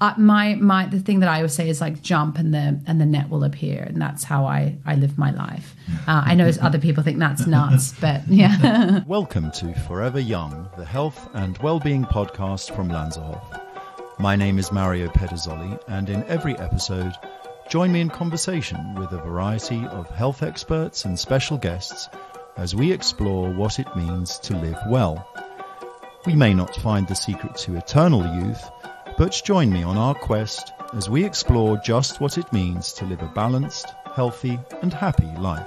The thing that I always say is like jump and the net will appear, and that's how I live my life. I know other people think that's nuts, but yeah. Welcome to Forever Young, the health and well-being podcast from Lanzerhof. My name is Mario Pederzoli, and in every episode, join me in conversation with a variety of health experts and special guests as we explore what it means to live well. We may not find the secret to eternal youth, but join me on our quest as we explore just what it means to live a balanced, healthy, and happy life.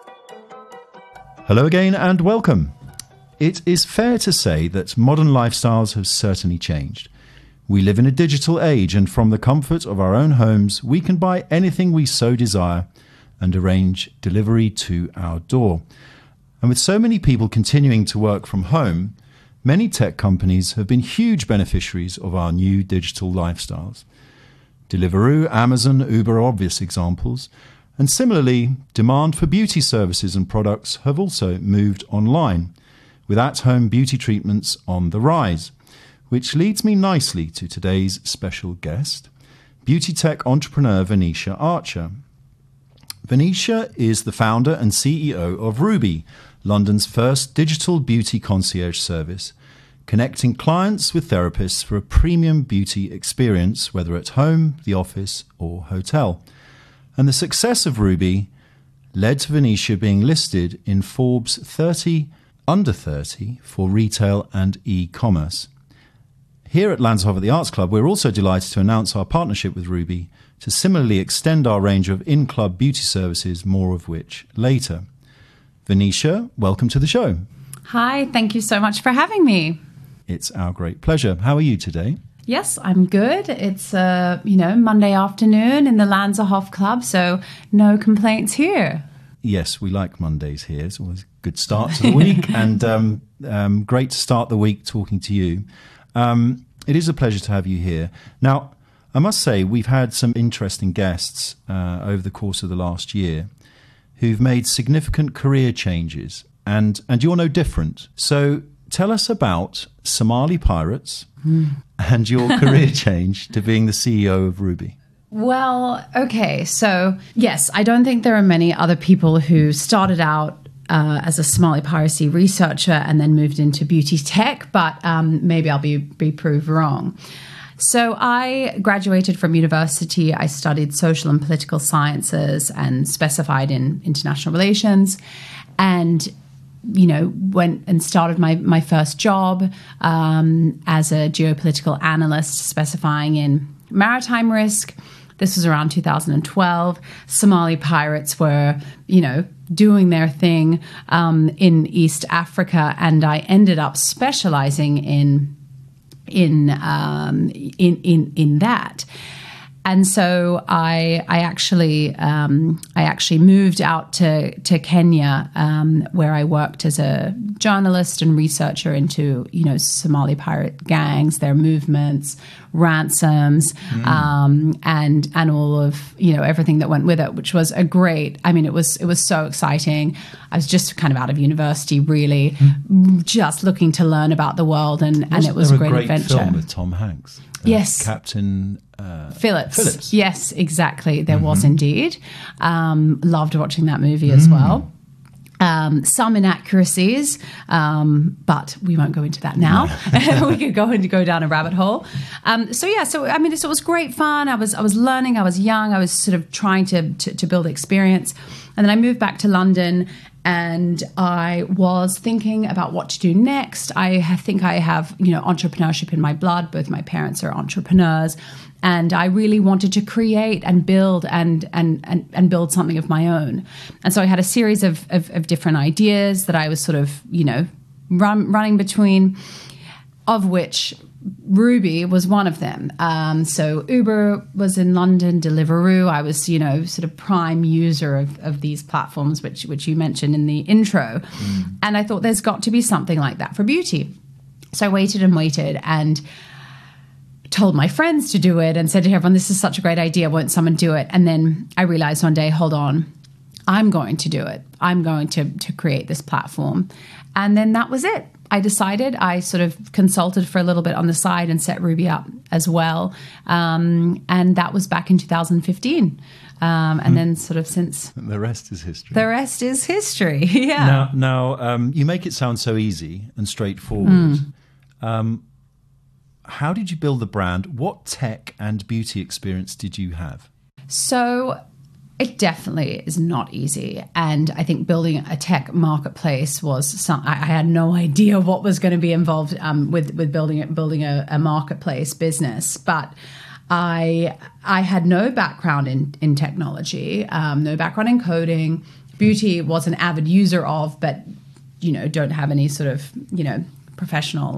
Hello again and welcome. It is fair to say that modern lifestyles have certainly changed. We live in a digital age, and from the comfort of our own homes, we can buy anything we so desire and arrange delivery to our door. And with so many people continuing to work from home, many tech companies have been huge beneficiaries of our new digital lifestyles. Deliveroo, Amazon, Uber are obvious examples. And similarly, demand for beauty services and products have also moved online, with at-home beauty treatments on the rise. Which leads me nicely to today's special guest, beauty tech entrepreneur Venetia Archer. Venetia is the founder and CEO of Ruby, London's first digital beauty concierge service, connecting clients with therapists for a premium beauty experience, whether at home, the office, or hotel. And the success of Ruby led to Venetia being listed in Forbes 30 Under 30 for retail and e-commerce. Here at Lanzerhof at the Arts Club, we're also delighted to announce our partnership with Ruby to similarly extend our range of in-club beauty services, more of which later. Venetia, welcome to the show. Hi, thank you so much for having me. It's our great pleasure. How are you today? Yes, I'm good. It's Monday afternoon in the Lanzerhof Club, so no complaints here. Yes, we like Mondays here. It's always a good start to the week, and great to start the week talking to you. It is a pleasure to have you here. Now, I must say we've had some interesting guests over the course of the last year who've made significant career changes, and you're no different. So tell us about Somali Pirates and your career change to being the CEO of Ruby. Well, okay. So, yes, I don't think there are many other people who started out as a Somali piracy researcher and then moved into beauty tech, but maybe I'll be proved wrong. So I graduated from university. I studied social and political sciences and specified in international relations, and went and started my first job as a geopolitical analyst specifying in maritime risk. This was around 2012. Somali pirates were, doing their thing in East Africa, and I ended up specializing in that. And so I actually moved out to Kenya, where I worked as a journalist and researcher into Somali pirate gangs, their movements, ransoms, and all of everything that went with it, which was it was so exciting. I was just kind of out of university, really, just looking to learn about the world, and it was a great adventure. Film with Tom Hanks. Yes, Captain Phillips. Yes, exactly. There was indeed. Loved watching that movie as well. Some inaccuracies, but we won't go into that now. We could go down a rabbit hole. So it was great fun. I was learning. I was young. I was sort of trying to build experience, and then I moved back to London. And I was thinking about what to do next. I think I have, entrepreneurship in my blood. Both my parents are entrepreneurs, and I really wanted to create and build and build something of my own. And so I had a series of different ideas that I was sort of, running between, of which Ruby was one of them. So Uber was in London, Deliveroo. I was, sort of prime user of these platforms, which you mentioned in the intro. And I thought there's got to be something like that for beauty. So I waited and told my friends to do it and said to everyone, this is such a great idea. Won't someone do it? And then I realized one day, hold on, I'm going to do it. I'm going to create this platform. And then that was it. I decided, I sort of consulted for a little bit on the side and set Ruby up as well. And that was back in 2015. And then sort of since... The rest is history. The rest is history, yeah. Now you make it sound so easy and straightforward. How did you build the brand? What tech and beauty experience did you have? So it definitely is not easy. And I think building a tech marketplace was I had no idea what was going to be involved with building a marketplace business. But I had no background in technology, no background in coding. Beauty was an avid user of, but, don't have any sort of, professional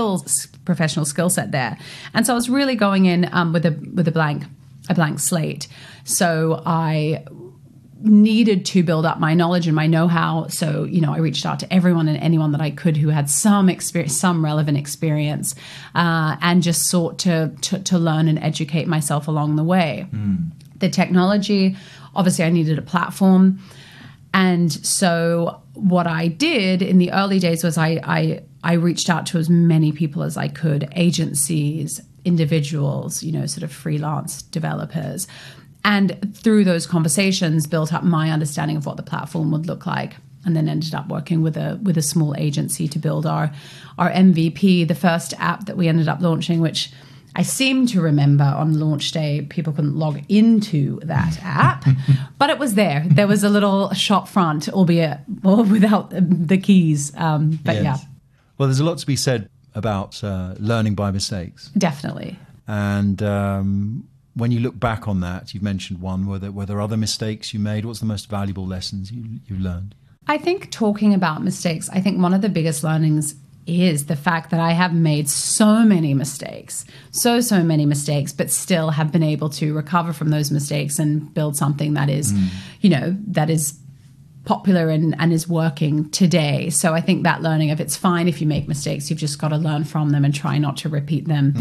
skill set there. And so I was really going in with a blank slate. So I needed to build up my knowledge and my know-how. So, I reached out to everyone and anyone that I could who had some experience, some relevant experience, and just sought to learn and educate myself along the way. The technology, obviously I needed a platform. And so what I did in the early days was I reached out to as many people as I could, agencies, individuals, sort of freelance developers. And through those conversations, built up my understanding of what the platform would look like, and then ended up working with a small agency to build our MVP, the first app that we ended up launching, which I seem to remember on launch day, people couldn't log into that app, but it was there. There was a little shop front, albeit without the keys. But yes. Yeah. Well, there's a lot to be said about learning by mistakes. Definitely. And when you look back on that, you've mentioned one. Were there other mistakes you made? What's the most valuable lessons you learned? I think talking about mistakes, I think one of the biggest learnings is the fact that I have made so many mistakes, so many mistakes, but still have been able to recover from those mistakes and build something that is, that is popular and is working today. So I think that learning of it's fine if you make mistakes, you've just got to learn from them and try not to repeat them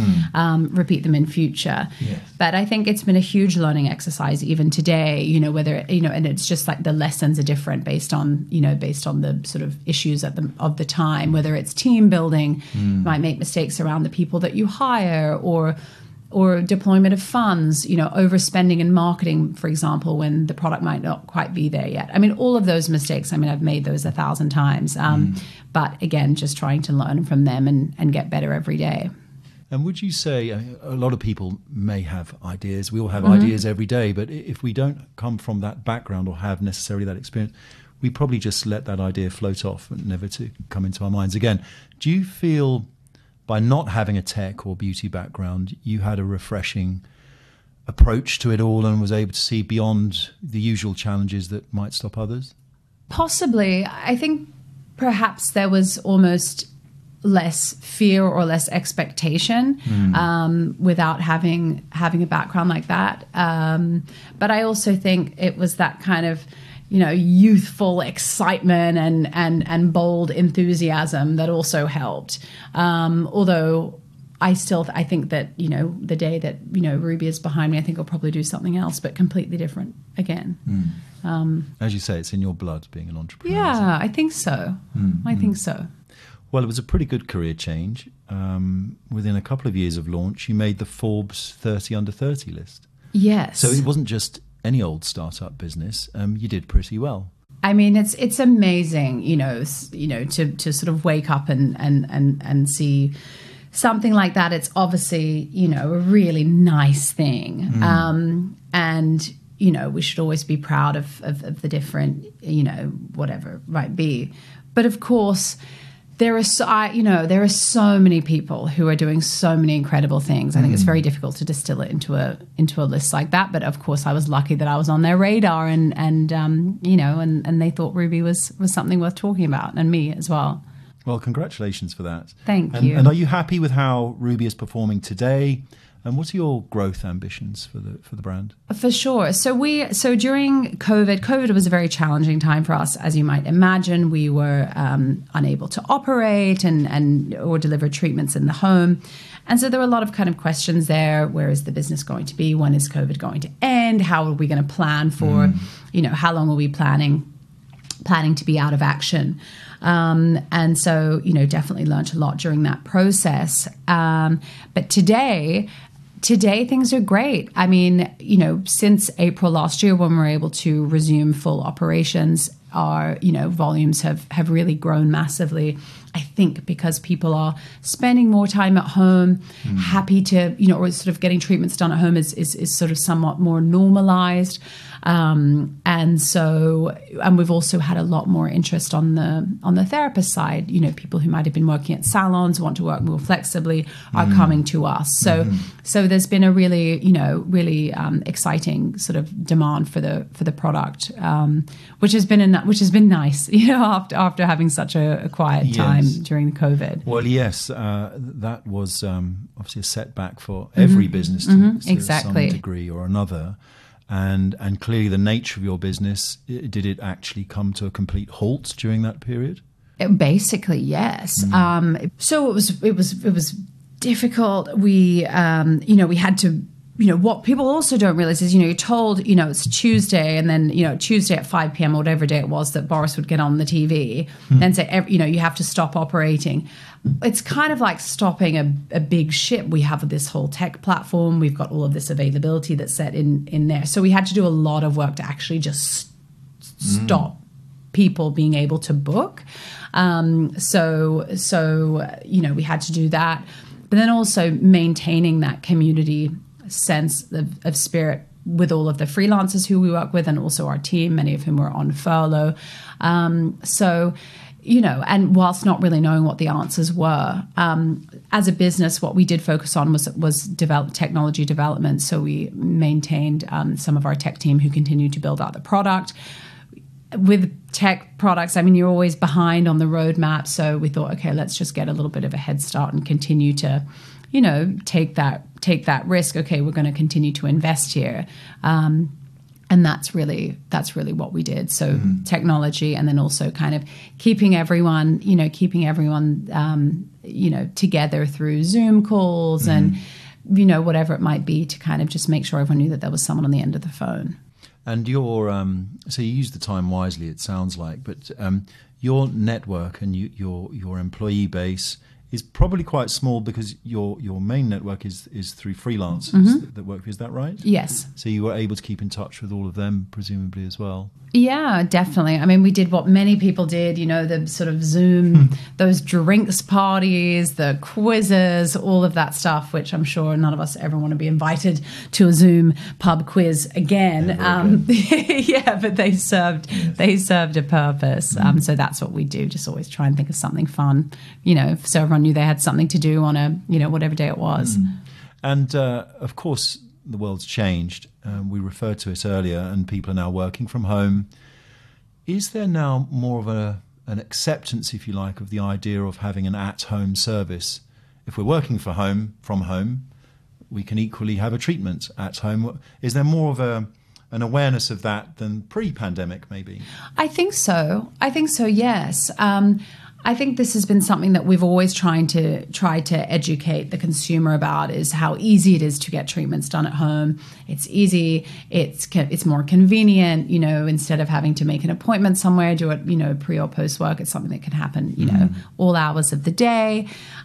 in future. Yes. But I think it's been a huge learning exercise even today, whether, and it's just like the lessons are different based on the sort of issues of the time, whether it's team building, you might make mistakes around the people that you hire or deployment of funds, overspending in marketing, for example, when the product might not quite be there yet. I mean, all of those mistakes, I've made those 1,000 times. But again, just trying to learn from them and get better every day. And would you say, a lot of people may have ideas, we all have ideas every day, but if we don't come from that background or have necessarily that experience, we probably just let that idea float off and never to come into our minds again. Do you feel, by not having a tech or beauty background, you had a refreshing approach to it all and was able to see beyond the usual challenges that might stop others? Possibly. I think perhaps there was almost less fear or less expectation without having a background like that. But I also think it was that kind of youthful excitement and bold enthusiasm that also helped. Although I think that, the day that, Ruby is behind me, I think I'll probably do something else, but completely different again. As you say, it's in your blood being an entrepreneur. Yeah, I think so. I think so. Well, it was a pretty good career change. Within a couple of years of launch, you made the Forbes 30 under 30 list. Yes. So it wasn't just any old startup business. You did pretty well. I mean, it's amazing, to sort of wake up and see something like that. It's obviously, a really nice thing. And, we should always be proud of the different, whatever it might be. But of course, there are so many people who are doing so many incredible things. I think it's very difficult to distill it into a list like that. But of course, I was lucky that I was on their radar, and they thought Ruby was something worth talking about, and me as well. Well, congratulations for that. Thank you. And are you happy with how Ruby is performing today? And what are your growth ambitions for the brand? For sure. So during COVID was a very challenging time for us, as you might imagine. We were unable to operate or deliver treatments in the home. And so there were a lot of kind of questions there. Where is the business going to be? When is COVID going to end? How are we going to plan for, how long are we planning planning to be out of action. And so, definitely learned a lot during that process. But today things are great. I mean, since April last year, when we were able to resume full operations, our, volumes have really grown massively. I think because people are spending more time at home, happy to, or sort of getting treatments done at home is sort of somewhat more normalized. And we've also had a lot more interest on the therapist side. People who might have been working at salons, want to work more flexibly, are coming to us. So there's been a really, really exciting sort of demand for the product, which has been nice, after having such a quiet time during the COVID. Well, yes, that was obviously a setback for every business to some degree or another. And clearly the nature of your business, did it actually come to a complete halt during that period? Basically, yes. So it was difficult. We had to, what people also don't realize is, you're told, it's Tuesday, and then, Tuesday at 5 p.m. or whatever day it was that Boris would get on the TV, then say, you have to stop operating. It's kind of like stopping a big ship. We have this whole tech platform. We've got all of this availability that's set in there. So we had to do a lot of work to actually just stop people being able to book. So we had to do that. But then also maintaining that community sense of spirit with all of the freelancers who we work with, and also our team, many of whom were on furlough. And whilst not really knowing what the answers were, as a business, what we did focus on was technology development. So we maintained some of our tech team who continued to build out the product. With tech products, I mean, you're always behind on the roadmap. So we thought, okay, let's just get a little bit of a head start and continue to, take that risk. Okay, we're going to continue to invest here. And that's really what we did. So technology, and then also kind of keeping everyone together through Zoom calls and, whatever it might be, to kind of just make sure everyone knew that there was someone on the end of the phone. And your so you use the time wisely, it sounds like, but your network and your employee base is probably quite small, because your main network is through freelancers that work for you. Is that right? Yes. So you were able to keep in touch with all of them, presumably, as well? Yeah, definitely. I mean, we did what many people did, the sort of Zoom, those drinks parties, the quizzes, all of that stuff, which I'm sure none of us ever want to be invited to a Zoom pub quiz again. Yeah, but they served a purpose. So that's what we do, just always try and think of something fun, so everyone knew they had something to do on a, whatever day it was. And of course, the world's changed. We referred to it earlier, and people are now working from home. Is there now more of an acceptance, if you like, of the idea of having an at-home service? If we're working from home, we can equally have a treatment at home. Is there more of an awareness of that than pre-pandemic, maybe? I think so, yes. I think this has been something that we've always tried to educate the consumer about, is how easy it is to get treatments done at home. It's easy. It's more convenient, instead of having to make an appointment somewhere, do it, pre or post work. It's something that can happen, all hours of the day.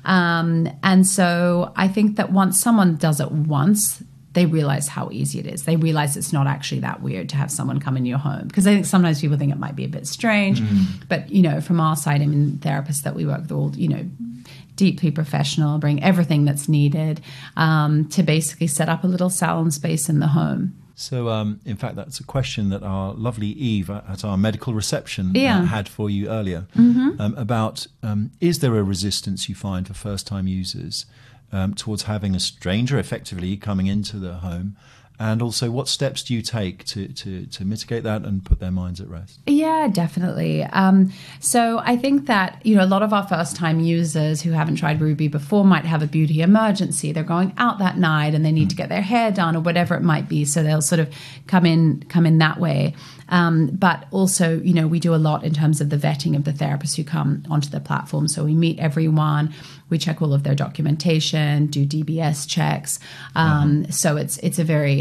And so I think that once someone does it once, they realize how easy it is. They realize it's not actually that weird to have someone come in your home. Because I think sometimes people think it might be a bit strange. But, from our side, I mean, therapists that we work with all, deeply professional, bring everything that's needed to basically set up a little salon space in the home. So, in fact, that's a question that our lovely Eve at our medical reception had for you earlier about is there a resistance you find for first-time users towards having a stranger effectively coming into the home, and also what steps do you take to mitigate that and put their minds at rest? Yeah, definitely. So I think that a lot of our first time users who haven't tried Ruby before might have a beauty emergency. They're going out that night and they need to get their hair done or whatever it might be, so they'll sort of come in that way. But also, we do a lot in terms of the vetting of the therapists who come onto the platform. So we meet everyone, we check all of their documentation, do DBS checks. So it's a very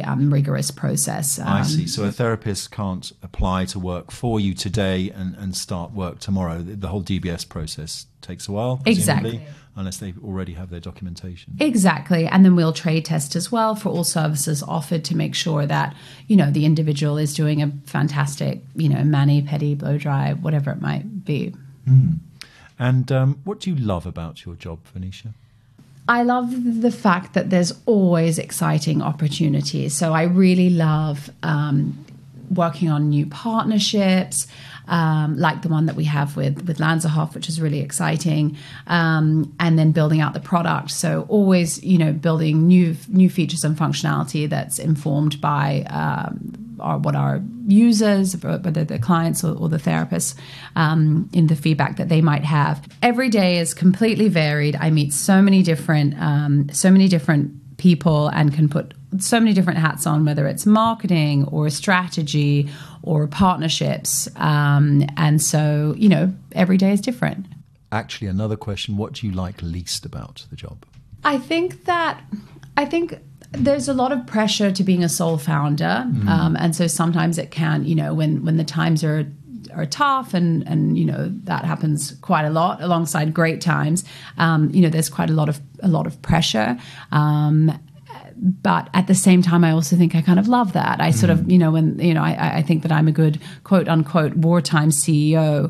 rigorous process. I see. So a therapist can't apply to work for you today and start work tomorrow. The whole DBS process takes a while, presumably, exactly. unless they already have their documentation. Exactly. And then we'll trade test as well for all services offered to make sure that, the individual is doing a fantastic, mani, pedi, blow dry, whatever it might be. And what do you love about your job, Venetia? I love the fact that there's always exciting opportunities. So I really love working on new partnerships, like the one that we have with Lanzerhof, which is really exciting, and then building out the product. So always, building new features and functionality that's informed by what our users, whether the clients or the therapists, in the feedback that they might have. Every day is completely varied. I meet so many different people and can put so many different hats on, whether it's marketing or strategy or partnerships. And so, every day is different. Actually, another question, what do you like least about the job? I think there's a lot of pressure to being a sole founder. And so sometimes it can, when the times are tough and that happens quite a lot alongside great times, there's quite a lot of pressure. But at the same time, I also think I kind of love that. I sort of, I think that I'm a good quote unquote wartime CEO.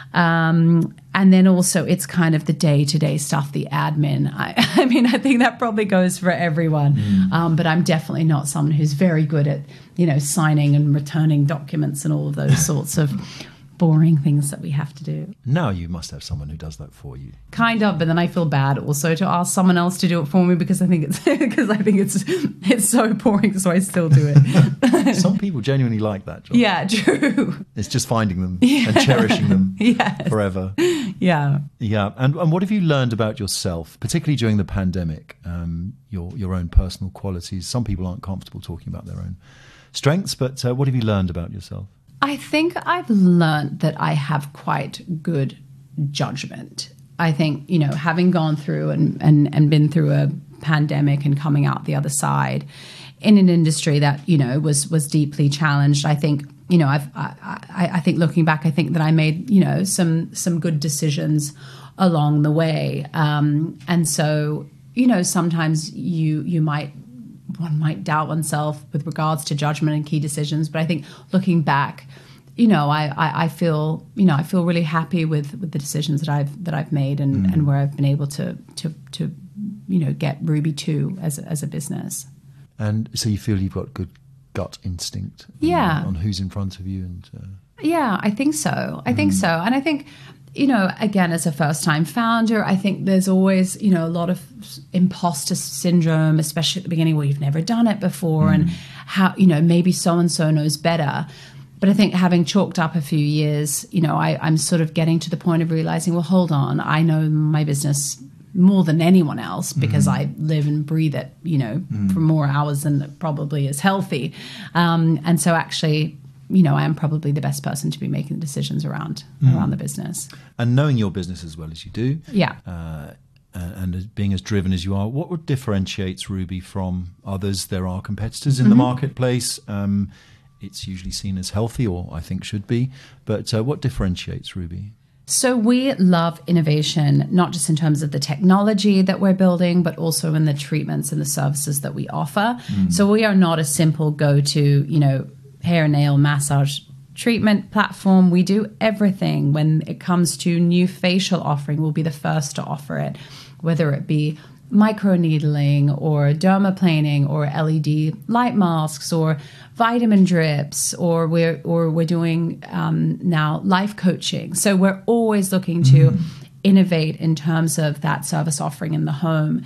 And then also it's kind of the day-to-day stuff, the admin. I mean, I think that probably goes for everyone. But I'm definitely not someone who's very good at, signing and returning documents and all of those sorts of boring things that we have to do. Now you must have someone who does that for you. Kind of, but then I feel bad also to ask someone else to do it for me because I think it's so boring, so I still do it. Some people genuinely like that job. Yeah, true. It's just finding them and cherishing them forever. Yeah. Yeah. And what have you learned about yourself, particularly during the pandemic, your own personal qualities? Some people aren't comfortable talking about their own strengths, but what have you learned about yourself? I think I've learned that I have quite good judgment. I think, having gone through and been through a pandemic and coming out the other side in an industry that, was deeply challenged, I think, I think looking back, I think that I made, some good decisions along the way. And so, sometimes one might doubt oneself with regards to judgment and key decisions. But I think looking back, I feel really happy with the decisions that I've made and where I've been able to get Ruby 2 as a business. And so you feel you've got good gut instinct on who's in front of you and yeah, I think so. And I think, again, as a first-time founder, I think there's always, a lot of imposter syndrome, especially at the beginning where you've never done it before and how, maybe so-and-so knows better. But I think having chalked up a few years, I'm sort of getting to the point of realizing, well, hold on, I know my business more than anyone else because I live and breathe it, for more hours than probably is healthy. And so actually, I am probably the best person to be making the decisions around the business. And knowing your business as well as you do, and being as driven as you are, what differentiates Ruby from others? There are competitors in the marketplace. It's usually seen as healthy, or I think should be. But what differentiates Ruby? So we love innovation, not just in terms of the technology that we're building, but also in the treatments and the services that we offer. So we are not a simple go-to, hair and nail massage treatment platform. We do everything. When it comes to new facial offering, we'll be the first to offer it, whether it be microneedling or dermaplaning or LED light masks or vitamin drips, or we're doing now life coaching. So we're always looking to innovate in terms of that service offering in the home.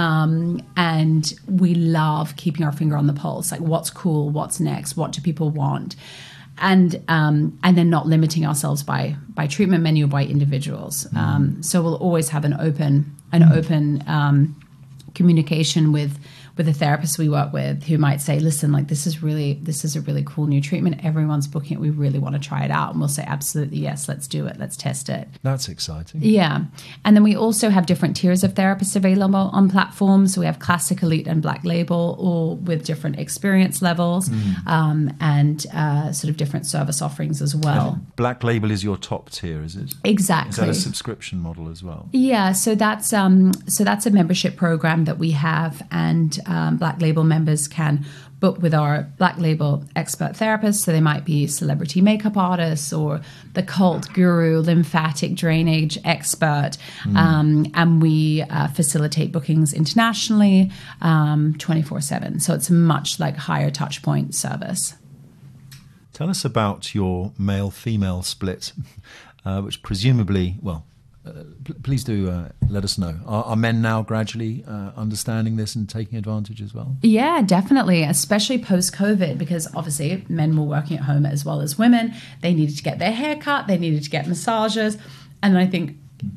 And we love keeping our finger on the pulse, like what's cool, what's next, what do people want? And then not limiting ourselves by treatment menu, by individuals. So we'll always have an open communication with with the therapists we work with who might say, listen, like this is a really cool new treatment. Everyone's booking it. We really want to try it out. And we'll say, absolutely, yes, let's do it. Let's test it. That's exciting. Yeah. And then we also have different tiers of therapists available on platforms. So we have Classic, Elite, and Black Label, all with different experience levels and sort of different service offerings as well. And Black Label is your top tier, is it? Exactly. Is that a subscription model as well? Yeah, so that's a membership program that we have, and Black Label members can book with our Black Label expert therapists. So they might be celebrity makeup artists or the cult guru, lymphatic drainage expert, and we facilitate bookings internationally 24/7. So it's a much like higher touch point service. Tell us about your male-female split, which presumably, please do let us know. Are men now gradually understanding this and taking advantage as well? Yeah, definitely, especially post-COVID, because obviously men were working at home as well as women. They needed to get their hair cut, they needed to get massages, and I think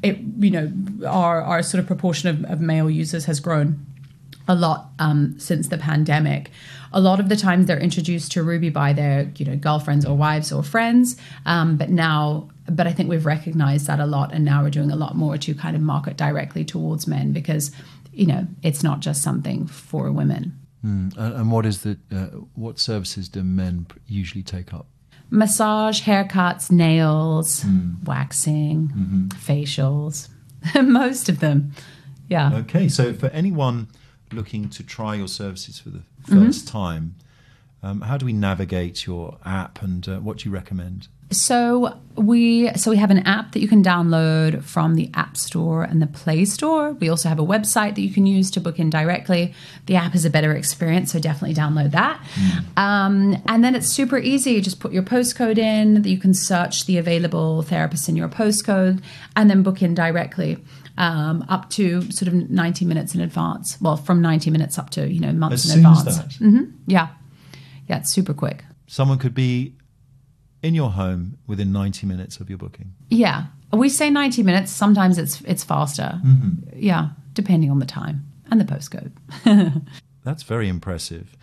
our sort of proportion of male users has grown a lot since the pandemic. A lot of the times they're introduced to Ruby by their girlfriends or wives or friends, but I think we've recognized that a lot, and now we're doing a lot more to kind of market directly towards men because it's not just something for women. And what services do men usually take up? Massage, haircuts, nails, waxing, facials, most of them. Yeah. Okay, so for anyone looking to try your services for the first time, how do we navigate your app, and what do you recommend? So we have an app that you can download from the App Store and the Play Store. We also have a website that you can use to book in directly. The app is a better experience, so definitely download that. And then it's super easy. You just put your postcode in. You can search the available therapists in your postcode and then book in directly. Up to sort of 90 minutes in advance. Well, from 90 minutes up to months in advance. As soon as that? Yeah, it's super quick. Someone could be in your home within 90 minutes of your booking. Yeah, we say 90 minutes. Sometimes it's faster. Yeah, depending on the time and the postcode. That's very impressive.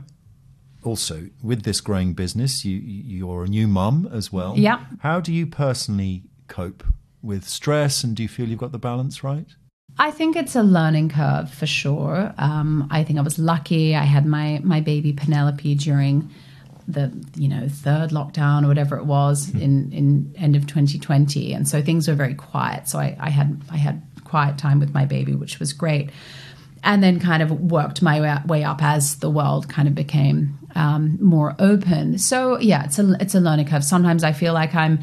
Also, with this growing business, you're a new mum as well. Yeah. How do you personally cope with stress, and do you feel you've got the balance right? I think it's a learning curve for sure. I think I was lucky. I had my baby Penelope during the third lockdown or whatever it was in end of 2020, and so things were very quiet. So I had quiet time with my baby, which was great, and then kind of worked my way up as the world kind of became more open. So yeah, it's a learning curve. Sometimes I feel like I'm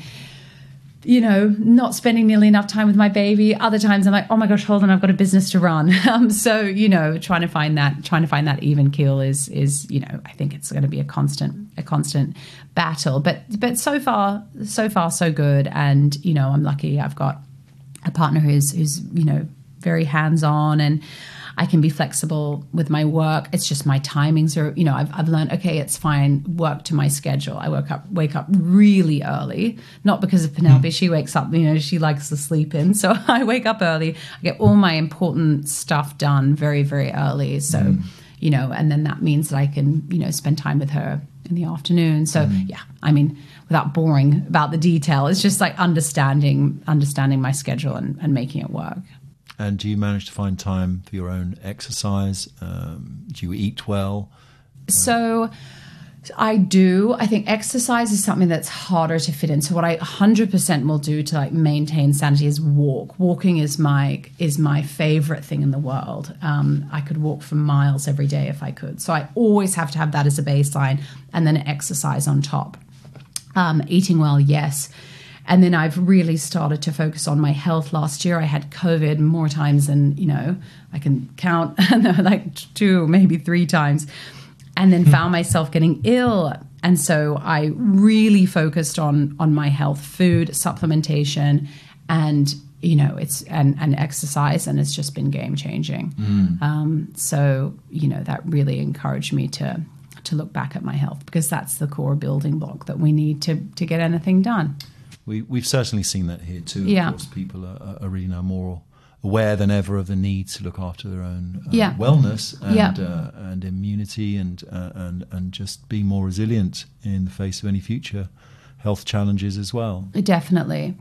not spending nearly enough time with my baby. Other times I'm like, oh my gosh, hold on, I've got a business to run. So trying to find that even keel is I think it's going to be a constant battle. But so far so good. And I'm lucky. I've got a partner who's very hands on, and I can be flexible with my work. It's just my timings are, I've learned, okay, it's fine, work to my schedule. I wake up really early, not because of Penelope. She wakes up, she likes to sleep in. So I wake up early. I get all my important stuff done very, very early. So, and then that means that I can, spend time with her in the afternoon. So yeah, I mean, without boring about the detail, it's just like understanding my schedule and making it work. And do you manage to find time for your own exercise? Do you eat well? So I do. I think exercise is something that's harder to fit in. So what I 100% will do to like maintain sanity is walk. Walking is my favorite thing in the world. I could walk for miles every day if I could. So I always have to have that as a baseline, and then exercise on top. Eating well, yes. And then I've really started to focus on my health. Last year I had COVID more times than, I can count, like 2, maybe 3 times, and then found myself getting ill. And so I really focused on my health, food, supplementation, and, and exercise, and it's just been game changing. So, that really encouraged me to look back at my health, because that's the core building block that we need to get anything done. We've certainly seen that here too. Yeah. Of course, people are really now more aware than ever of the need to look after their own wellness and immunity and just be more resilient in the face of any future health challenges as well. Definitely.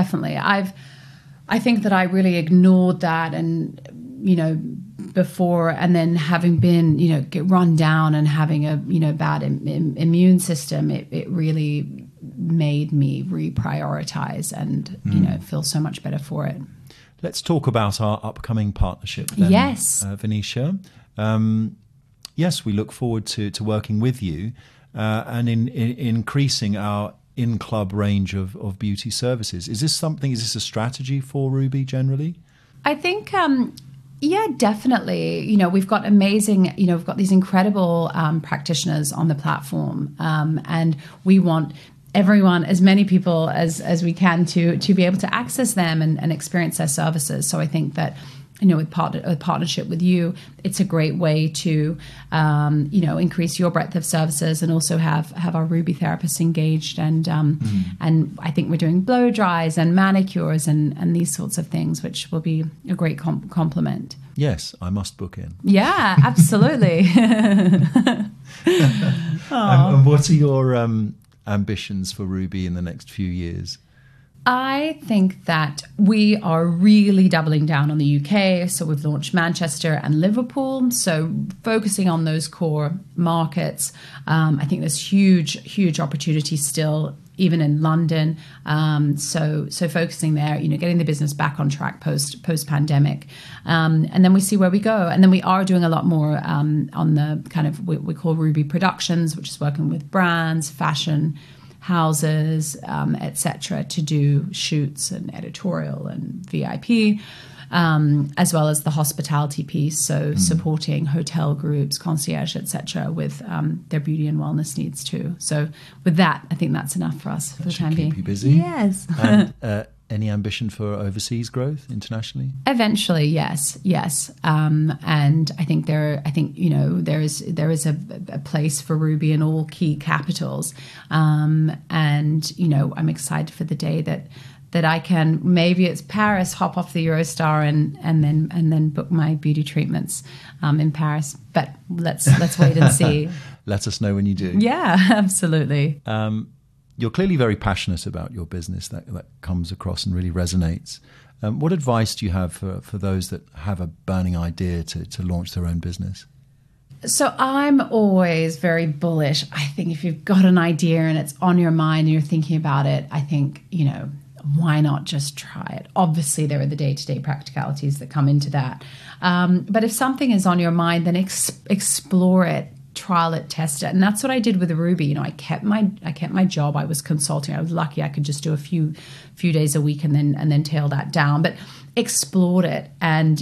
I think that I really ignored that, and before, and then having been get run down and having a bad immune system, it really made me reprioritize and feel so much better for it. Let's talk about our upcoming partnership then, yes, Venetia. Yes, we look forward to working with you and in increasing our in-club range of beauty services. Is this a strategy for Ruby generally? I think, yeah, definitely. We've got amazing, we've got these incredible practitioners on the platform, and we want everyone, as many people as we can, to be able to access them and experience their services. So I think that, with partnership with you, it's a great way to, increase your breadth of services and also have our Ruby therapists engaged. And I think we're doing blow dries and manicures and these sorts of things, which will be a great complement. Yes, I must book in. Yeah, absolutely. And what are your ambitions for Ruby in the next few years? I think that we are really doubling down on the UK. So we've launched Manchester and Liverpool. So focusing on those core markets. I think there's huge opportunity still, even in London. So focusing there, getting the business back on track post pandemic. And then we see where we go. And then we are doing a lot more on the kind of what we call Ruby Productions, which is working with brands, fashion houses, etc., to do shoots and editorial and VIP, as well as the hospitality piece, so supporting hotel groups, concierge, etc., with their beauty and wellness needs too. So with that, I think that's enough for us for the time being. Keep you busy. Yes. And, any ambition for overseas growth internationally? Eventually, yes. And I think there is a place for Ruby in all key capitals. And I'm excited for the day that I can, maybe it's Paris, hop off the Eurostar and then book my beauty treatments in Paris. But let's wait and see. Let us know when you do. Yeah, absolutely. You're clearly very passionate about your business. That comes across and really resonates. What advice do you have for those that have a burning idea to launch their own business? So I'm always very bullish. I think if you've got an idea and it's on your mind and you're thinking about it, I think, why not just try it? Obviously, there are the day-to-day practicalities that come into that. But if something is on your mind, then explore it. Trial it, test it, and that's what I did with Ruby. I kept my job. I was consulting. I was lucky I could just do a few days a week and then tail that down. But explored it and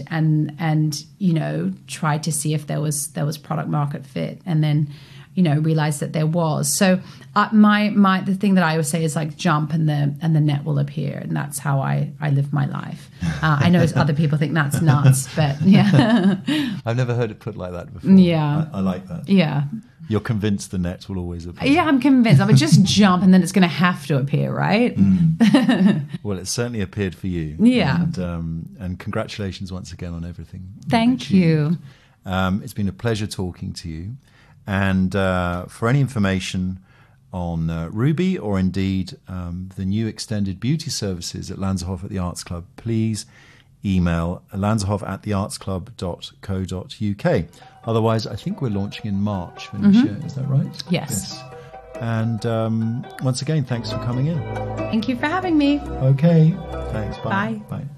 tried to see if there was product market fit, and then realized that there was. So the thing that I always say is like jump and the net will appear, and that's how I live my life. I know other people think that's nuts, but yeah. I've never heard it put like that before. Yeah. I like that. Yeah. You're convinced the net will always appear. Yeah, I'm convinced. I would just jump and then it's going to have to appear, right? Well, it certainly appeared for you. Yeah. And congratulations once again on everything. Thank you. It's been a pleasure talking to you. And for any information on Ruby or indeed the new extended beauty services at Lanzerhof at the Arts Club, please email lanzerhof@theartsclub.co.uk. Otherwise, I think we're launching in March, Venetia. Is that right? Yes. And once again, thanks for coming in. Thank you for having me. Okay. Thanks. Bye. Bye. Bye.